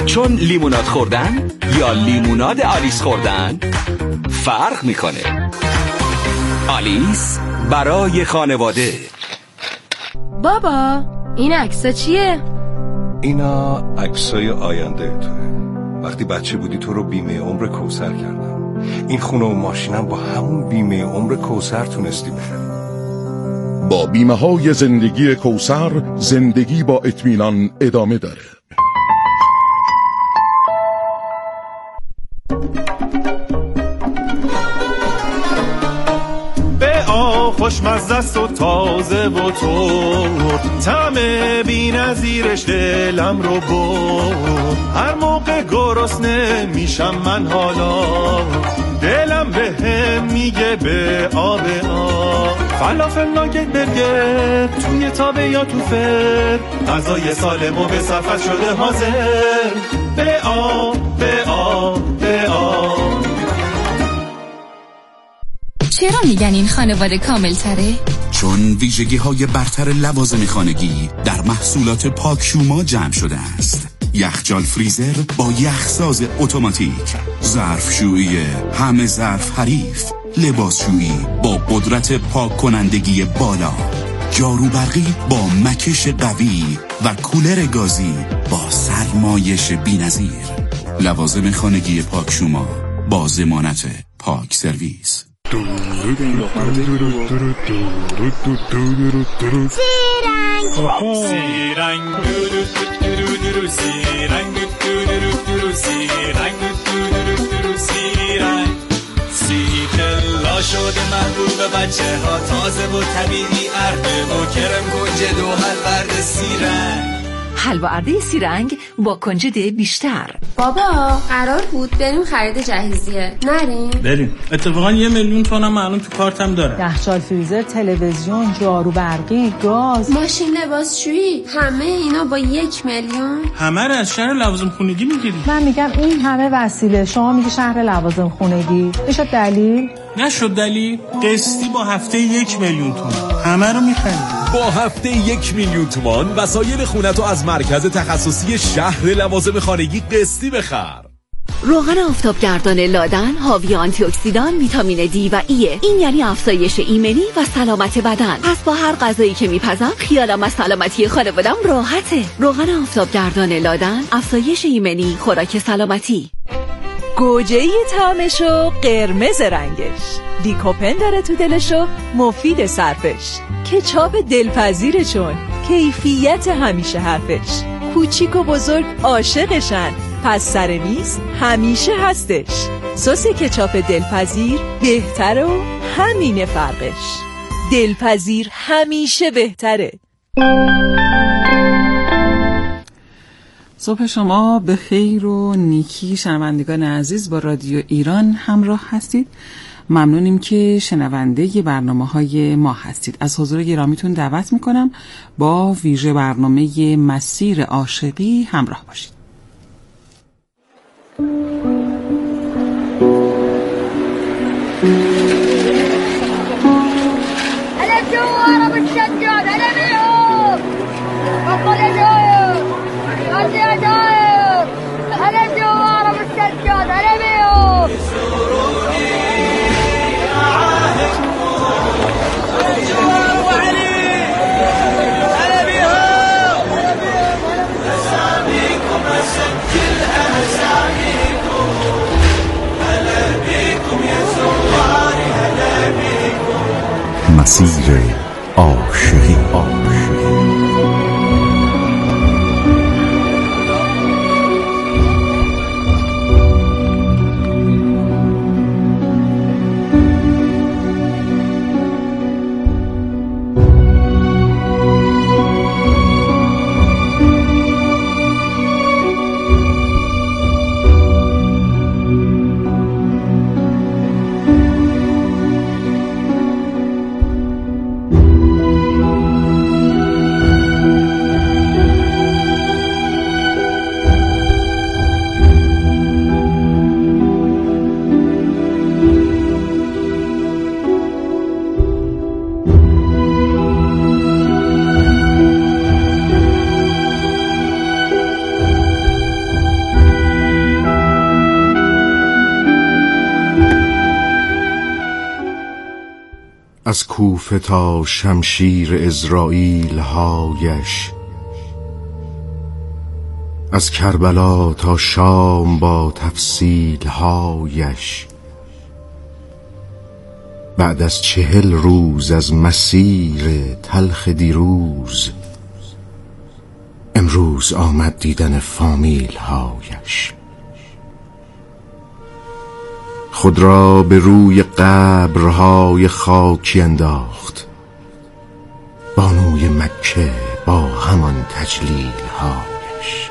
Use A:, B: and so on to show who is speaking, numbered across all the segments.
A: چون لیموناد خوردن یا لیموناد آلیس خوردن فرق میکنه. آلیس برای خانواده.
B: بابا این عکسا چیه؟
C: اینا عکسای آینده توه. وقتی بچه بودی تو رو بیمه عمر کوثر کردم. این خونه و ماشینم با همون بیمه عمر کوثر تونستی بخری.
D: با بیمه های زندگی کوثر زندگی با اطمینان ادامه داره.
E: خوشمزه است و تازه و تور، طعم بی‌نظیرش دلم رو برد. هر موقع گرسنه میشم من حالا، دلم بهم میگه به آب آب. فلافل ناگت برگر توی تابه یا تو فر، غذای سالم و به سفر شده حاضر. به آب به آب به آب.
F: چرا میگن این خانواده کامل تره؟
A: چون ویژگی های برتر لوازم خانگی در محصولات پاکشوما جمع شده است. یخچال فریزر با یخساز اتوماتیک، ظرفشویی همه ظرف حریف، لباسشویی با قدرت پاک کنندگی بالا، جارو برقی با مکش قوی و کولر گازی با سرمایش بی‌نظیر. لوازم خانگی پاکشوما با ضمانت پاک سرویس.
G: شده محبوب بچه ها، تازه و طبیعی، ارده و کرم کنجد و حلورد سیرنگ.
H: حلوا ارده سیرنگ با کنجد بیشتر.
B: بابا قرار بود بریم خرید جهیزیه، نریم؟
I: بریم. اتفاقا 1,000,000 تومنم معلوم تو کارتم داره.
J: یخچال فریزر، تلویزیون، جارو برقی، گاز،
B: ماشین لباسشویی، همه اینا با 1,000,000.
I: همه رو از شهر لوازم خونگی میگیری.
J: من میگم این همه وسیله، شما میگی شهر لوازم خونگی. میشه دلیل؟
I: نشد دلیل. قسطی با هفته 1,000,000 تومان همه رو میخریم.
K: با هفته 1,000,000 تومان وسایل خونتو از مرکز تخصصی شهر لوازم خانگی قسطی بخر.
H: روغن آفتابگردان لادن حاوی آنتی اکسیدان، ویتامین دی و ایه. این یعنی افزایش ایمنی و سلامت بدن. پس با هر غذایی که میپزم خیالم از سلامتی خانوادم راحته. روغن آفتابگردان لادن، افزایش ایمنی، خوراک سلامتی.
L: گوجه‌ای طعمشو، قرمز رنگش، لیکوپن داره تو دلشو، مفید صرفش، کچاپ دلپذیره چون کیفیت همیشه حرفش، کوچیک و بزرگ عاشقشن، پس سر میز همیشه هستش. سس کچاپ دلپذیر بهتره و همینه فرقش. دلپذیر همیشه بهتره.
M: صبح شما به خیر و نیکی. شنوندگان عزیز با رادیو ایران همراه هستید. ممنونیم که شنونده برنامه‌های ما هستید. از حضور گرامیتون دعوت میکنم با ویژه برنامه مسیر عاشقی همراه باشید.
N: مسیر عاشقی.
O: از کوفه تا شمشیر ازرائیل هایش، از کربلا تا شام با تفصیل هایش. بعد از 40 روز از مسیر تلخ دیروز، امروز آمد دیدن فامیل هایش. خود را به روی قبرهای خاکی انداخت، بانوی مکه با همان تجلیل هایش.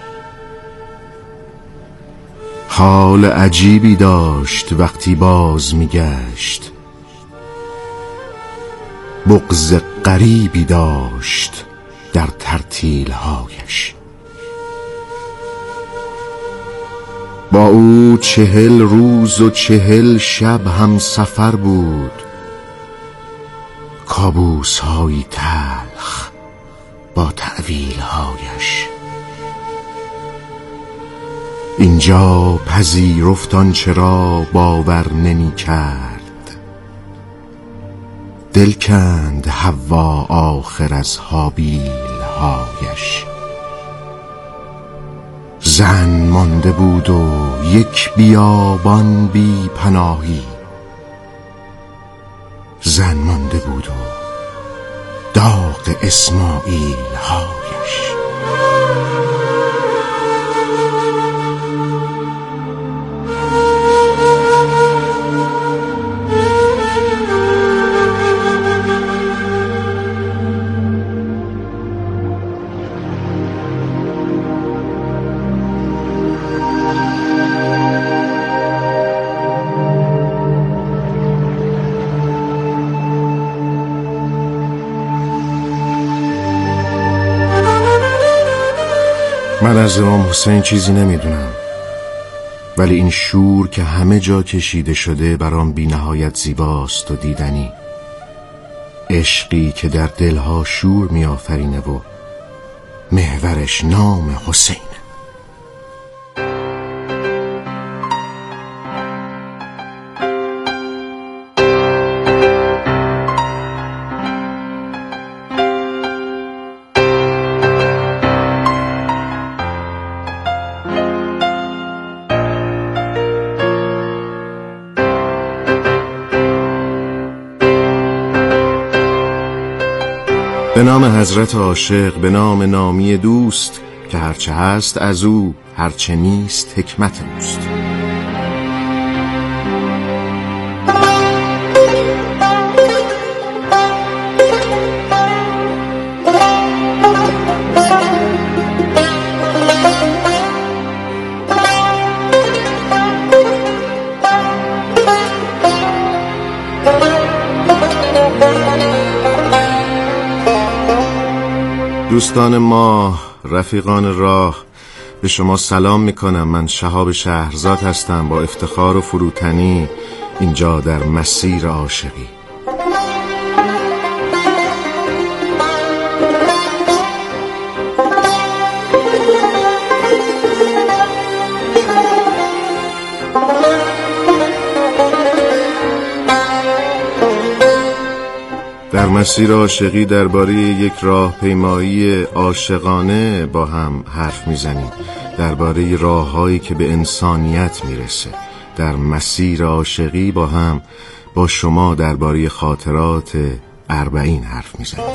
O: حال عجیبی داشت وقتی باز میگشت، بغض غریبی داشت در ترتیل هایش. با او 40 روز و 40 شب هم سفر بود، کابوس هایی تلخ با تأویل هایش. اینجا پذیرفت آنچه را باور نمی کرد، دل کند حوا آخر از هابیل هایش. زن مانده بود و یک بیابان بی پناهی، زن مانده بود و داغ اسماعیل هایش. من از امام حسین چیزی نمیدونم، ولی این شور که همه جا کشیده شده برام بی نهایت زیباست و دیدنی. عشقی که در دلها شور می آفرینه و محورش نام حسین. به نام حضرت عاشق، به نام نامی دوست، که هرچه هست از او، هرچه نیست حکمت اوست. دوستان ما، رفیقان راه، به شما سلام میکنم. من شهاب شهرزاد هستم، با افتخار و فروتنی اینجا در مسیر عاشقی. در مسیر عاشقی درباره یک راهپیمایی عاشقانه با هم حرف میزنیم، درباره راههایی که به انسانیت میرسه. در مسیر عاشقی با شما درباره خاطرات 40 حرف میزنیم.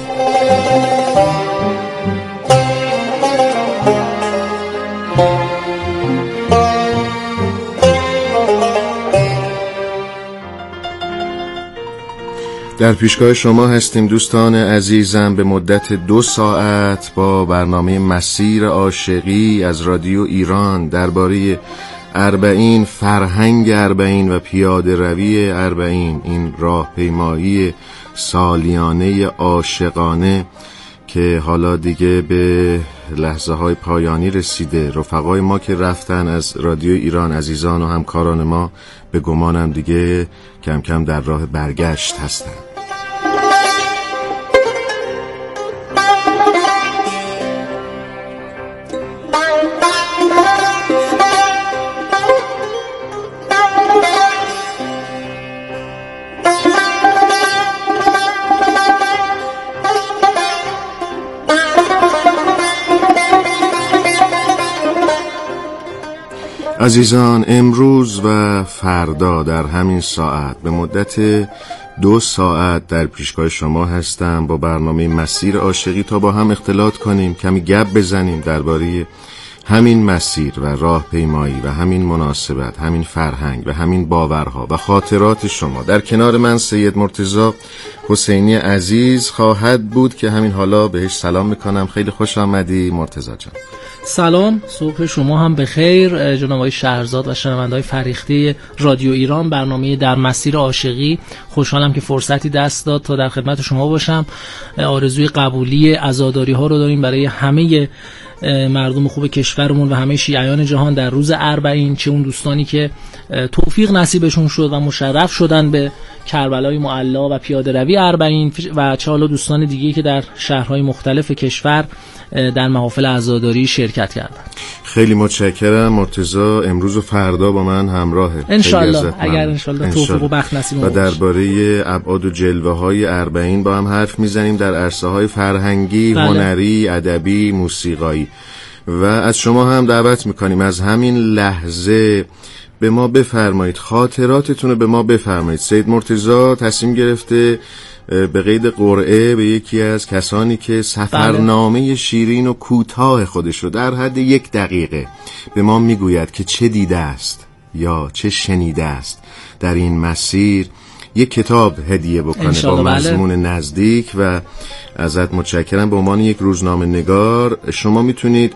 O: در پیشگاه شما هستیم دوستان عزیزم به مدت 2 ساعت با برنامه مسیر عاشقی از رادیو ایران درباره 40، فرهنگ 40 و پیاده روی 40، این راهپیمایی سالیانه عاشقانه که حالا دیگه به لحظه های پایانی رسیده. رفقای ما که رفتن از رادیو ایران، عزیزان و همکاران ما، به گمانم دیگه کم کم در راه برگشت هستن. عزیزان، امروز و فردا در همین ساعت به مدت 2 ساعت در پیشگاه شما هستم با برنامه مسیر عاشقی تا با هم اختلاط کنیم، کمی گپ بزنیم درباره همین مسیر و راهپیمایی و همین مناسبت، همین فرهنگ و همین باورها و خاطرات شما. در کنار من سید مرتضی حسینی عزیز خواهد بود که همین حالا بهش سلام میکنم. خیلی خوش آمدی مرتضی جان.
P: سلام، صبح شما هم بخیر جناب آقای شهرزاد و شنونده‌های فریخته رادیو ایران. برنامه در مسیر عاشقی، خوشحالم که فرصتی دست داد تا در خدمت شما باشم. آرزوی قبولی عزاداری ها رو داریم برای همه مردم خوب کشورمون و همه شیعیان جهان در روز اربعین، چه اون دوستانی که توفیق نصیبشون شد و مشرف شدن به کربلای معلا و پیاده روی اربعین، و چه حالا دوستان دیگه که در شهرهای مختلف کشور در محافل عزاداری شرکت کردن.
O: خیلی متشکرم مرتضی. امروز و فردا با من همراهه
P: انشالله، اگر انشالله توفیق و بخت نصیب
O: و درباره ابعاد و جلوه های اربعین با هم حرف میزنیم در عرصه های فرهنگی، هنری، ادبی، موسیقایی. و از شما هم دعوت میکنیم از همین لحظه به ما بفرمایید، خاطراتتون رو به ما بفرمایید. سید مرتضی تصمیم گرفته به قید قرعه به یکی از کسانی که سفرنامه شیرین و کوتاه خودش رو در حد 1 دقیقه به ما میگوید که چه دیده است یا چه شنیده است در این مسیر، یک کتاب هدیه بکنه با مضمون نزدیک. و ازت متشکرم. به عنوان یک روزنامه نگار شما میتونید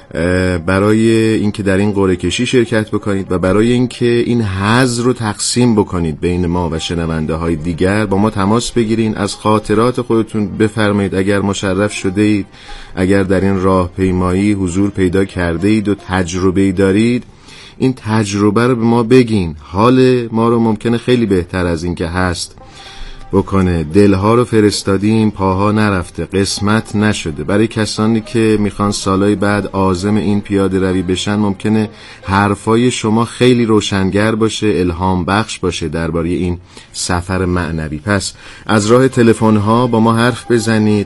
O: برای اینکه در این قرعه کشی شرکت بکنید و برای اینکه این حظ رو تقسیم بکنید بین ما و شنونده های دیگر با ما تماس بگیرین، از خاطرات خودتون بفرمایید. اگر مشرف شده اید، اگر در این راهپیمایی حضور پیدا کرده اید و تجربه دارید، این تجربه رو به ما بگین. حال ما رو ممکنه خیلی بهتر از این که هست بکنه. دلها رو فرستادیم، پاها نرفته، قسمت نشده. برای کسانی که میخوان سالهای بعد عازم این پیاده روی بشن، ممکنه حرفای شما خیلی روشنگر باشه، الهام بخش باشه درباره این سفر معنوی. پس از راه تلفن ها با ما حرف بزنید.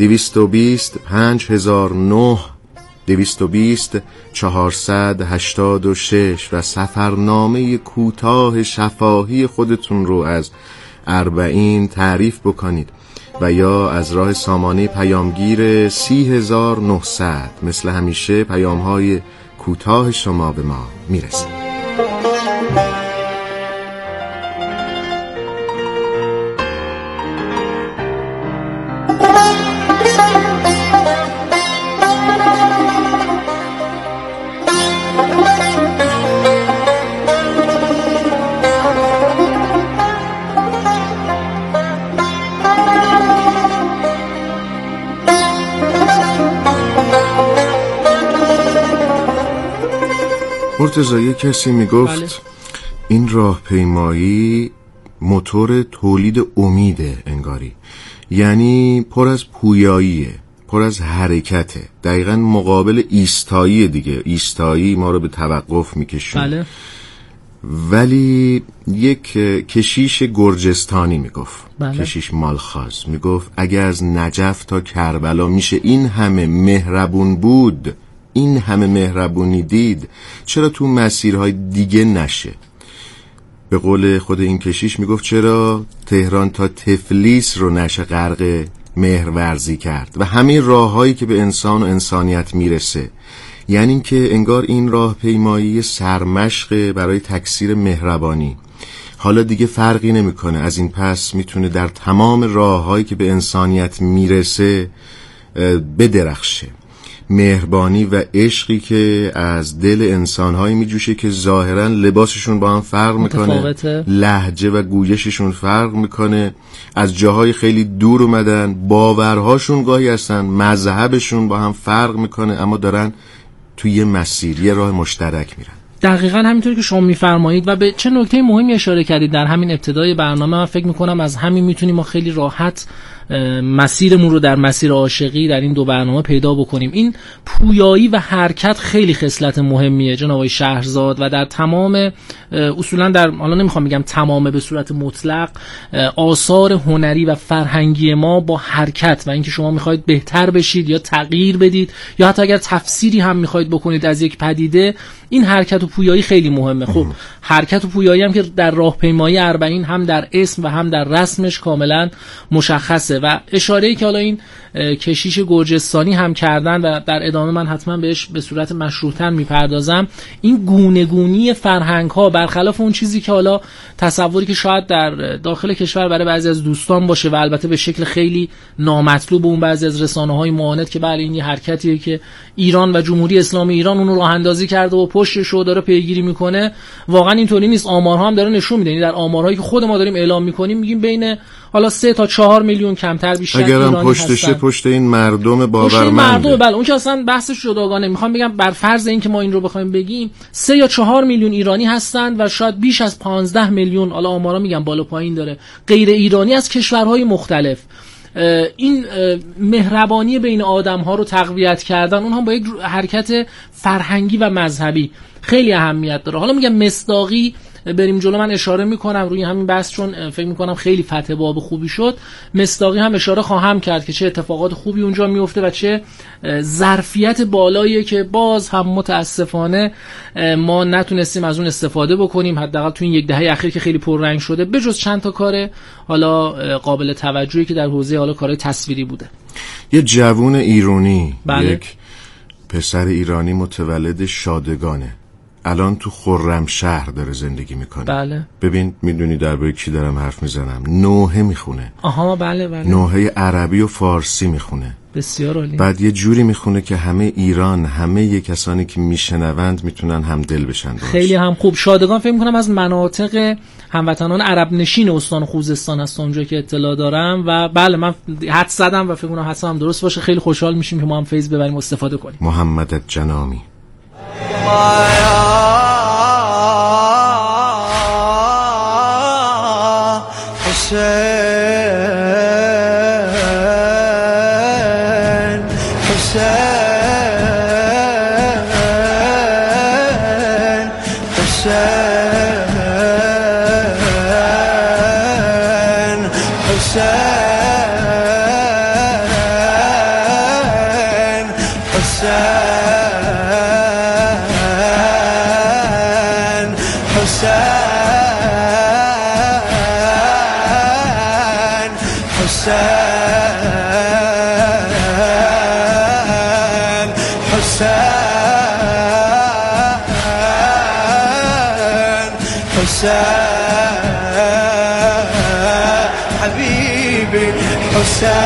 O: 220 5009 220 486 و سفرنامه کوتاه شفاهی خودتون رو از اربعین تعریف بکنید، و یا از راه سامانه پیامگیر 30900. مثل همیشه پیام‌های کوتاه شما به ما میرسه. مرتضی، کسی میگفت این راهپیمایی موتور تولید امیده انگاری، یعنی پر از پویاییه، پر از حرکته، دقیقاً مقابل ایستایی دیگه. ایستایی ما رو به توقف میکشونه.
P: بله.
O: ولی یک کشیش گرجستانی میگفت،
P: بله.
O: کشیش مالخاز میگفت اگه از نجف تا کربلا میشه این همه مهربون بود، این همه مهربونی دید، چرا تو مسیرهای دیگه نشه؟ به قول خود این کشیش میگفت چرا تهران تا تفلیس رو نشه غرق مهرورزی کرد و همین راههایی که به انسان و انسانیت میرسه. یعنی این که انگار این راهپیمایی سرمشق برای تکثیر مهربانی. حالا دیگه فرقی نمیکنه، از این پس میتونه در تمام راههایی که به انسانیت میرسه بدرخشه. مهربانی و عشقی که از دل انسان‌هایی میجوشه که ظاهراً لباسشون با هم فرق میکنه، لهجه و گویششون فرق میکنه، از جاهای خیلی دور اومدن، باورهاشون گاهی هستن، مذهبشون با هم فرق میکنه، اما دارن توی یه مسیر، یه راه مشترک میرن.
P: دقیقاً همینطوری که شما میفرمایید و به چه نکته مهمی اشاره کردید در همین ابتدای برنامه. من فکر میکنم از همین میتونیم ما خیلی راحت مسیرمون رو در مسیر عاشقی در این دو برنامه پیدا بکنیم. این پویایی و حرکت خیلی خصلت مهمیه جناب آقای شهرزاد و در تمام اصولا در حالا نمیخوام بگم تمام به صورت مطلق آثار هنری و فرهنگی ما با حرکت و اینکه شما میخواید بهتر بشید یا تغییر بدید یا حتی اگر تفسیری هم میخواید بکنید از یک پدیده، این حرکت و پویایی خیلی مهمه. خب حرکت و پویایی هم که در راهپیمایی اربعین هم در اسم و هم در رسمش کاملا مشخصه و اشاره‌ای که حالا این کشیش گرجستانی هم کردن و در ادامه من حتما بهش به صورت مشروح‌تر میپردازم، این گونه‌گونی فرهنگ‌ها برخلاف اون چیزی که حالا تصوری که شاید در داخل کشور برای بعضی از دوستان باشه و البته به شکل خیلی نامطلوب اون بعضی از رسانه‌های معاند که بله این یه حرکتیه که ایران و جمهوری اسلامی ایران اون رو راه‌اندازی کرده و پشتش رو داره پیگیری میکنه، واقعا اینطوری نیست. آمارها هم داره نشون میده، در آمارهایی که خود ما داریم اعلام میکنیم میگیم بین حالا 3 تا 4 میلیون کمتر بیشتر ایرانی
O: هستن. پشت این مردم باورمند،
P: بله اون که اصلا بحثش جداگانه. میخوام بگم بر فرض این که ما این رو بخوایم بگیم 3 یا 4 میلیون ایرانی هستن و شاید بیش از 15 میلیون، حالا آمارا میگم بالا پایین داره، غیر ایرانی از کشورهای مختلف. این مهربانی بین آدم‌ها رو تقویت کردن، اونها با یک حرکت فرهنگی و مذهبی خیلی اهمیت داره. حالا میگم مصداقی بریم جلو، من اشاره میکنم روی همین بحث چون فکر میکنم خیلی فتح باب خوبی شد. مصداقی هم اشاره خواهم کرد که چه اتفاقات خوبی اونجا میفته و چه ظرفیت بالایی که باز هم متاسفانه ما نتونستیم از اون استفاده بکنیم، حداقل تو این یک دهه اخیر که خیلی پررنگ شده، بجز چند تا کار حالا قابل توجهی که در حوزه حالا کارهای تصویری بوده.
O: یه جوون ایرانی،
P: بله.
O: یک پسر ایرانی متولد شادگانه، الان تو خرمشهر داره زندگی میکنه.
P: بله.
O: ببین میدونی درباره کی دارم حرف میزنم؟ نوحه میخونه.
P: آها بله بله.
O: نوحه عربی و فارسی میخونه.
P: بسیار عالی.
O: بعد یه جوری میخونه که همه ایران، همه کسانی که میشنوند میتونن همدل بشن باش.
P: خیلی هم خوب. شادگان فکر میکنم از مناطق هموطنان عرب نشین استان خوزستان هست اونجا که اطلاع دارم و بله من حد زدم و فکر کنم حدسم هم درست باشه. خیلی خوشحال میشیم که ما هم فیض ببریم و استفاده کنیم.
O: محمد جنامی.
Q: حبيبي حسين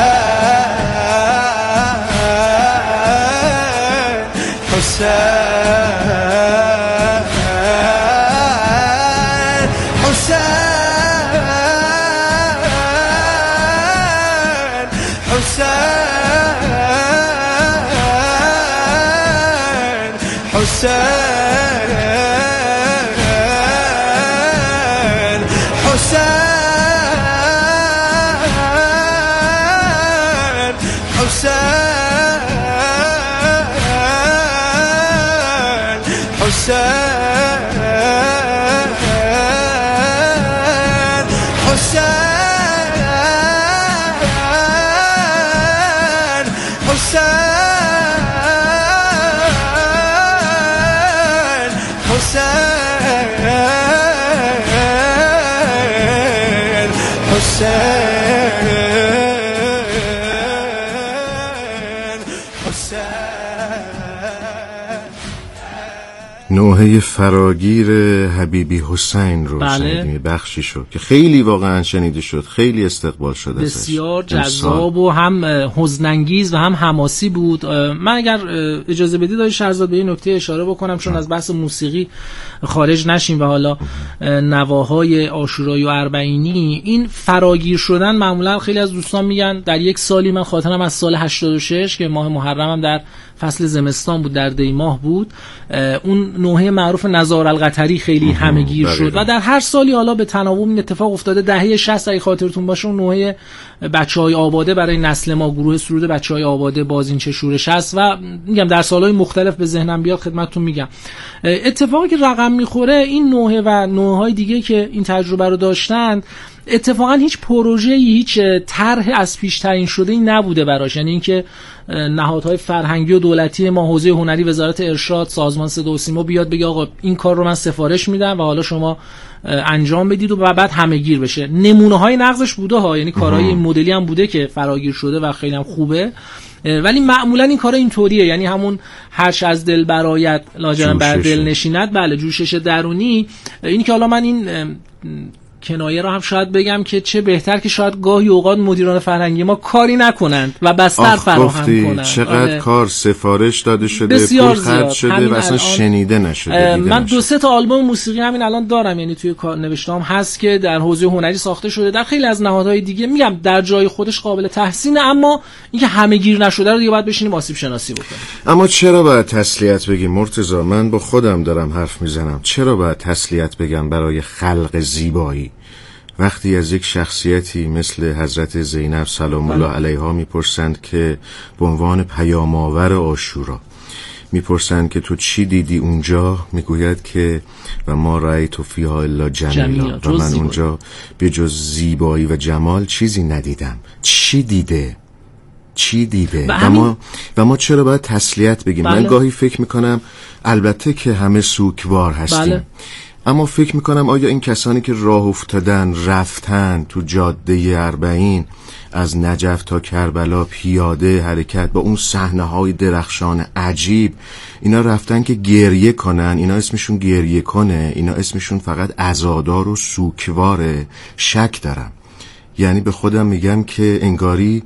Q: نوحه فراگیر حبیبی حسین رو شنیدیم، بخشی شد که خیلی واقعا شنیده شد، خیلی استقبال شد،
P: بسیار جذاب و هم حزن‌انگیز و هم حماسی بود. من اگر اجازه بدید آقای شهرزاد به این نکته اشاره بکنم چون از بحث موسیقی خارج نشیم و حالا نواهای عاشورایی و اربعینی، این فراگیر شدن معمولا خیلی از دوستان میگن در یک سالی، من خاطرم از سال 86 که ماه محرمم در فصل زمستان بود، در دی ماه بود، اون نوحه معروف نزار القطری خیلی همه‌گیر شد و در هر سالی حالا به تناوب این اتفاق افتاده. دهه 60 اگه خاطرتون باشه اون نوحه بچهای آباده برای نسل ما، گروه سرود بچهای آباده، بازینچه شورش است و میگم در سالهای مختلف به ذهنم بیاد خدمتتون میگم. اتفاقی که رقم میخوره این نوحه و نوحه‌های دیگه که این تجربه رو داشتن اتفاقا هیچ پروژه‌ای، هیچ طرح از پیش تعیین شده‌ای نبوده براش. یعنی اینکه نهادهای فرهنگی و دولتی ما، حوزه هنری، وزارت ارشاد، سازمان صدا و سیما بیاد بگه آقا این کار رو من سفارش میدم و حالا شما انجام بدید و بعد همه‌گیر بشه. نمونه‌های نقضش بوده ها، یعنی کارهای این مدلی هم بوده که فراگیر شده و خیلی هم خوبه، ولی معمولا این کارا اینطوریه. یعنی همون هرچ از دل برآید لاجرم بر دل نشیند، بله، جوشش درونی. اینی که حالا من این کنایه رو هم شاید بگم که چه بهتر که شاید گاهی اوقات مدیران فرهنگی ما کاری نکنند و بستر فراهم کنند.
Q: چقدر کار سفارش داده شده، پول خرج شده و اصلا شنیده نشده.
P: من 2-3 تا آلبوم موسیقی همین الان دارم، یعنی توی نوشته‌ام هست که در حوزه هنری ساخته شده، در خیلی از نهادهای دیگه میگم در جای خودش قابل تحسینه، اما اینکه همه‌گیر نشده رو دیگه باید بشینیم آسیب شناسی بکنیم.
Q: اما چرا باید تسلیت بگیم مرتضی؟ من با خودم دارم حرف میزنم. چرا باید تسلیت بگم برای خلق زیبایی؟ وقتی از یک شخصیتی مثل حضرت زینب سلام الله علیها میپرسند که به عنوان پیام‌آور عاشورا میپرسند که تو چی دیدی اونجا، میگوید که و ما رأیت فیها الا جمیلا، و من اونجا به جز زیبایی و جمال چیزی ندیدم. چی دیده؟ و ما چرا باید تسلیت بگیم؟ من گاهی فکر میکنم البته که همه سوگوار هستیم، اما فکر میکنم آیا این کسانی که راه افتادن، رفتن تو جاده اربعین از نجف تا کربلا پیاده حرکت با اون صحنه‌های درخشان عجیب، اینا رفتن که گریه کنن؟ اینا اسمشون گریه کنه؟ اینا اسمشون فقط عزادار و سوگواره؟ شک دارم. یعنی به خودم میگم که انگاری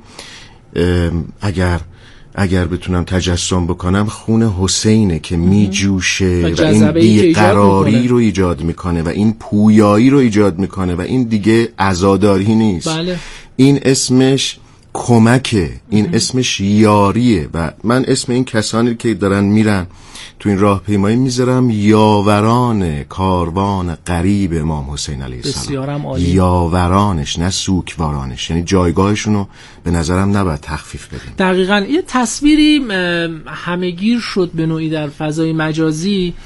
Q: اگر بتونم تجسم بکنم خون حسینه که میجوشه و این بیقراری رو ایجاد میکنه و این پویایی رو ایجاد میکنه و این دیگه عزاداری نیست.
P: بله.
Q: این اسمش کمکه، این اسمش یاریه. و من اسم این کسانی که دارن میرن تو این راهپیمایی میذارم یاوران کاروان غریب امام حسین علیه السلام. یاورانش، نه سوگوارانش. یعنی جایگاهشونو به نظرم نباید تخفیف بدیم.
P: دقیقاً یه تصویری همه‌گیر شد به نوعی در فضای مجازی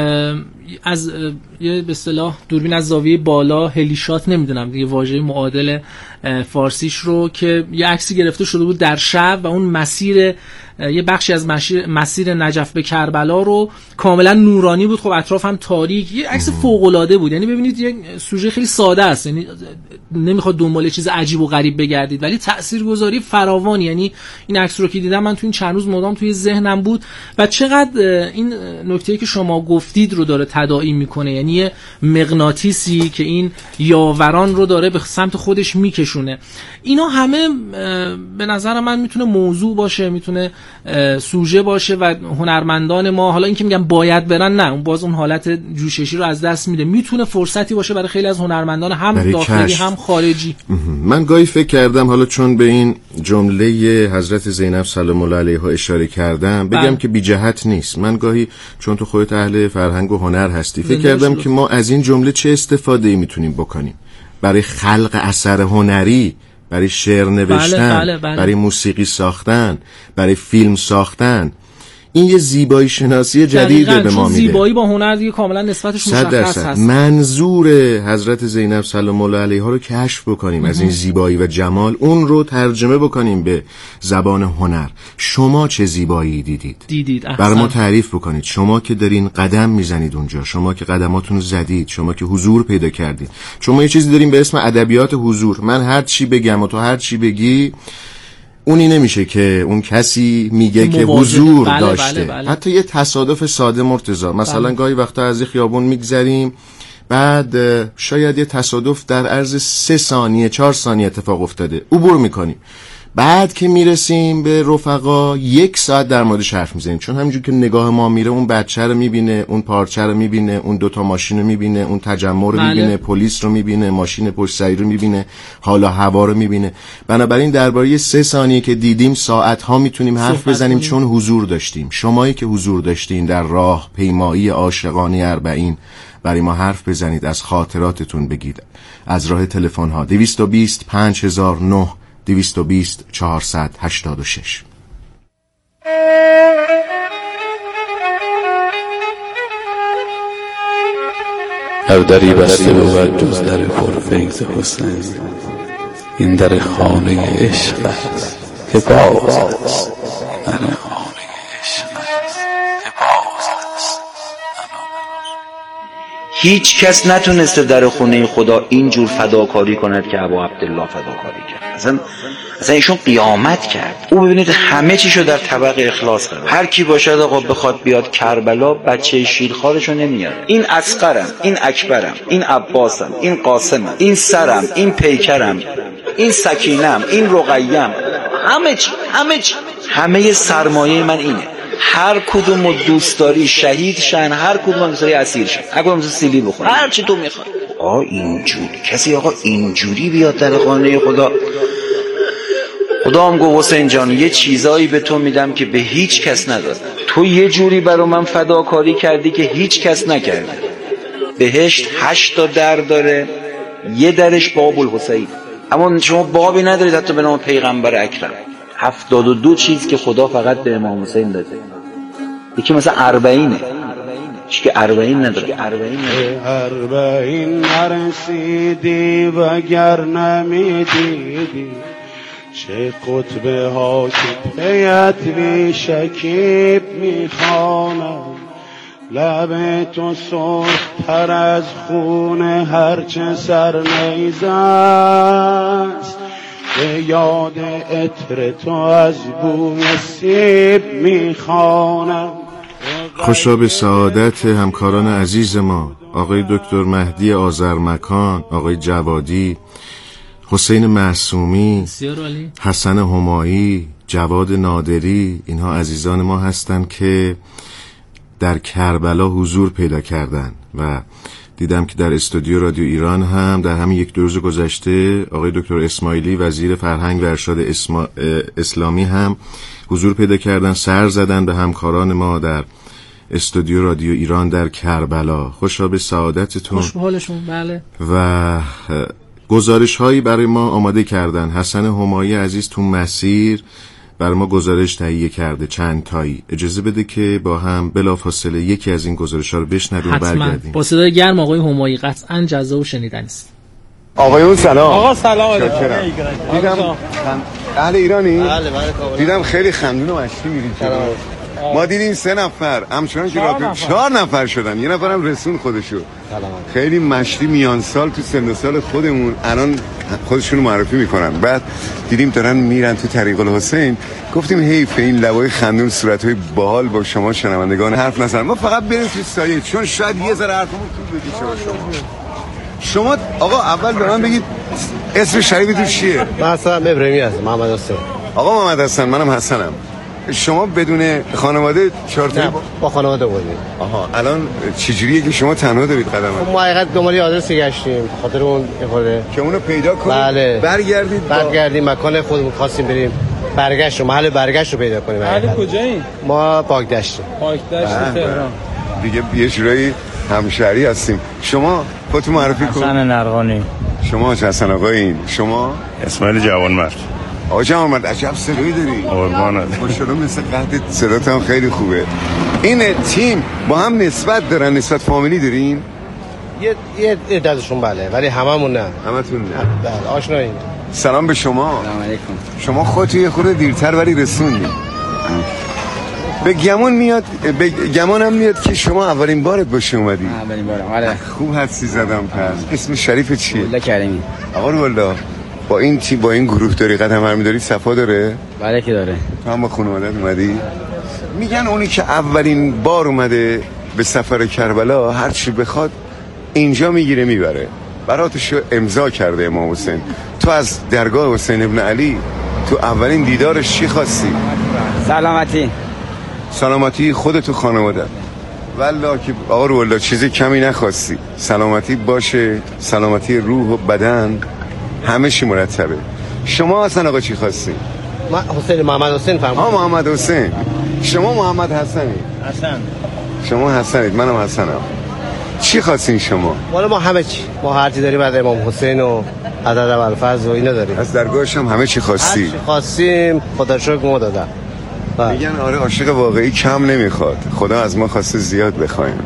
P: از یه به اصطلاح دوربین از زاویه بالا، هلیشات، نمیدونم دیگه واژه معادل فارسیش رو، که یه عکسی گرفته شده بود در شب و اون مسیر، یه بخشی از مسیر نجف به کربلا رو کاملا نورانی بود، خب اطراف هم تاریک، یه عکس فوق‌العاده بود. یعنی ببینید یه سوژه خیلی ساده است، یعنی نمیخواد دنبال چیز عجیب و غریب بگردید، ولی تاثیرگذاری فراوانی. یعنی این عکس رو که دیدم من تو این چند روز مدام توی ذهنم بود و چقدر این نکته‌ای که شما گفتید رو داره تداعی میکنه، یعنی یه مغناطیسی که این یاوران رو داره به سمت خودش میکشونه. اینا همه به نظر من میتونه موضوع باشه، میتونه سوژه باشه و هنرمندان ما، حالا این که میگم باید برن، نه، اون باز اون حالت جوششی رو از دست میده، میتونه فرصتی باشه برای خیلی از هنرمندان هم داخلی هم خارجی.
Q: من گاهی فکر کردم، حالا چون به این جمله حضرت زینب سلام الله علیها اشاره کردم، بگم که بی جهت نیست. من گاهی چون تو خودت اهل فرهنگ و هنر هستی فکر کردم که ما از این جمله چه استفاده‌ای میتونیم بکنیم برای خلق اثر هنری، برای شعر نوشتن، بله. برای موسیقی ساختن، برای فیلم ساختن. این یه زیبایی شناسی جدیده به ما میده.
P: زیبایی با هنر دیگه کاملا نسبتش مشخص هست.
Q: منظور حضرت زینب سلام الله علیها رو کشف بکنیم از این زیبایی و جمال، اون رو ترجمه بکنیم به زبان هنر. شما چه زیبایی دیدید؟ برای ما تعریف بکنید. شما که دارین قدم میزنید اونجا، شما که قدماتون رو زدید، شما که حضور پیدا کردید. شما یه چیزی داریم به اسم ادبیات حضور. من هر چی بگم و تو هر چی بگی، اونی نمیشه که اون کسی میگه که حضور داشته. بله. حتی یه تصادف ساده مرتضی، مثلا گاهی وقتا از خیابون میگذریم، بعد شاید یه تصادف در عرض 3 ثانیه 4 ثانیه اتفاق افتاده، عبور میکنیم،
O: بعد که میرسیم به رفقا 1 ساعت در موردش حرف میزنیم، چون همینجور که نگاه ما میره اون بچه رو میبینه، اون پارچه رو میبینه، اون 2 تا ماشین رو میبینه، اون تجمع رو میبینه، پلیس رو میبینه، ماشین پشت سری رو میبینه، حالا هوا رو میبینه. بنابراین درباره 3 ثانیه که دیدیم ساعت ها میتونیم حرف بزنیم، چون حضور داشتیم. شمایی که حضور داشتین در راه پیمایی عاشقانه اربعین برای ما حرف بزنید، از خاطراتتون بگید از راه تلفن ها 220 5009 220 486.
R: هر دری بسته بود جز در پرفیض حسین، این در خانه عشق است که باز است. در خانه عشق است که باز است.
S: هیچ کس نتونسته در خونه خدا اینجور فداکاری کند که ابا عبدالله فداکاری کرد. اصلا ایشون قیامت کرد. او ببینید همه چیشو در طبق اخلاص قرار. هر کی باشد آقا بخواد بیاد کربلا، بچه شیرخوارشو نمیاره. این اصغرم، این اکبرم، این عباسم، این قاسمم، این سرم، این پیکرم، این سکینم، این رقیم، همه سرمایه من اینه. هر کدوم دوست داری شهید شن، هر کدوم دوست داری اسیر شن، هر کدوم دوست سیلی بخور، هر چی تو میخوای. اینجوری کسی اینجوری بیاد در خانه خدا. خدا هم گفت حسین جان یه چیزایی به تو میدم که به هیچ کس ندادم. تو یه جوری برا من فداکاری کردی که هیچ کس نکرده. بهشت 8 تا در داره، یه درش باب الحسین، اما شما بابی ندارید حتی به نام پیغمبر اکرم. 72 چیز که خدا فقط به امام حسین داده. یکی مثلا 40 چی که 40 نداره.
T: 40 نرسیدی وگر نمیدیدی، چه قطبه ها که پیت بی شکیب میخوانم. لب تو سرخ تر از خون هرچه سرنیز است، به یاد عطر تو از بوی سیب میخوانم.
O: خوشا به سعادت همکاران عزیز ما، آقای دکتر مهدی آذرمکان، آقای جوادی، حسین معصومی، حسن همایی، جواد نادری. اینها عزیزان ما هستند که در کربلا حضور پیدا کردن و دیدم که در استودیو رادیو ایران هم در همین 1-2 روز گذشته آقای دکتر اسماعیلی وزیر فرهنگ و ارشاد اسلامی هم حضور پیدا کردن، سر زدن به همکاران ما در استودیو رادیو ایران در کربلا. خوشا به سعادتتون.
P: خوش به حالشون. بله.
O: و گزارش هایی برای ما آماده کردن. حسن همایی عزیز تو مسیر برای ما گزارش تهیه کرده، چند تایی. اجازه بده که با هم بلافاصله یکی از این گزارش ها رو بشنویم و برگردیم.
P: با صدای گرم آقای همایی قطعاً جذاب و شنیدنی است.
U: آقایون سلام.
V: آقا سلام.
U: دیدم اهل ایرانی؟
V: بله
U: دیدم خیلی خندون و مشتی میرید. ما دیدیم 3 نفر همچنان که 4 نفر شدن، یه نفرم رسون خودشو. خیلی مشتی میان سال تو سن و سال خودمون الان خودشونو معرفی میکنن. بعد دیدیم دارن میرن تو طریق الحسین، گفتیم حیف این لبای خندون صورتهای باحال با شما شنوندگان حرف نزنن، ما فقط بریم تو سایه، چون شاید یه ذره حرفمون طول بکشه. شما آقا اول به من بگید اسم شریفتون چیه؟
V: من حسن ابراهیمی هستم. محمد حسن.
U: آقا محمد حسن، منم حسنم. شما بدون خانواده 4 تا
V: با خانواده بودیم.
U: آها، الان چجوریه که شما تنها دارید قدم؟
V: ما حقیقت دنبال آدرسی گشتیم خاطر اون افاده
U: که اونو پیدا کنیم.
V: بله.
U: برگردیم
V: مکان خودمون خواستیم بریم، برگشت محل برگشت رو پیدا کنیم. محل کجایی؟ ما پاکدشت
U: تهران. دیگه یه جورایی همشهری هستیم. شما خودتون معرفی کنید.
V: حسن نرغانی.
U: شما حسن آقایین. شما
W: اسماعیل جوانمرد.
U: آقا جوانمرد عجب صدایی داری.
W: قربانت.
U: ماشاءالله مثل قد صدات هم خیلی خوبه. این تیم با هم نسبت دارن، نسبت فامیلی دارین؟
V: یه عددشون بله، ولی هممون نه.
U: همتون نه.
V: بله آشناییم.
U: سلام به شما.
V: سلام علیکم.
U: شما خودتون یه خورده دیرتر ولی رسوندین. به گمان هم میاد که شما اولین بارت باشه اومدی.
V: اولین بارم. آره.
U: خوب حدسی زدم پس. اسم شریف چیه؟
V: الله کریمی.
U: آقا والله با این تیم با این گروه داری قدم برمی داری، صفا داره؟
V: بله که داره.
U: تو هم با خانواده‌ات اومدی؟ میگن اونی که اولین بار اومده به سفر کربلا هر چی بخواد اینجا میگیره میبره. براتش امضا کرده امام حسین. تو از درگاه حسین ابن علی تو اولین دیدارش چی خواستی؟ سلامتی خودت و خانواده. والله که آقا روالله چیزی کمی نخواستی. سلامتی باشه، سلامتی روح و بدن، همه چی مرتبه. شما اصلا آقا چی خواستی؟
V: حسین محمد حسین فرمایید.
U: محمد حسین. شما محمد حسنی؟
V: حسن.
U: شما حسنید، منم حسنم. چی خواستین شما؟
V: والا ما همه چی، ما هر چی داریم از امام حسین و عدد ابوالفضل و اینا داریم.
U: از درگاهش هم همه چی خواستی؟
V: هر چی خواستیم خدا شکر ما دادن.
U: میگن آره عاشق واقعی کم نمیخواد، خدا از ما خواسته زیاد بخوایم.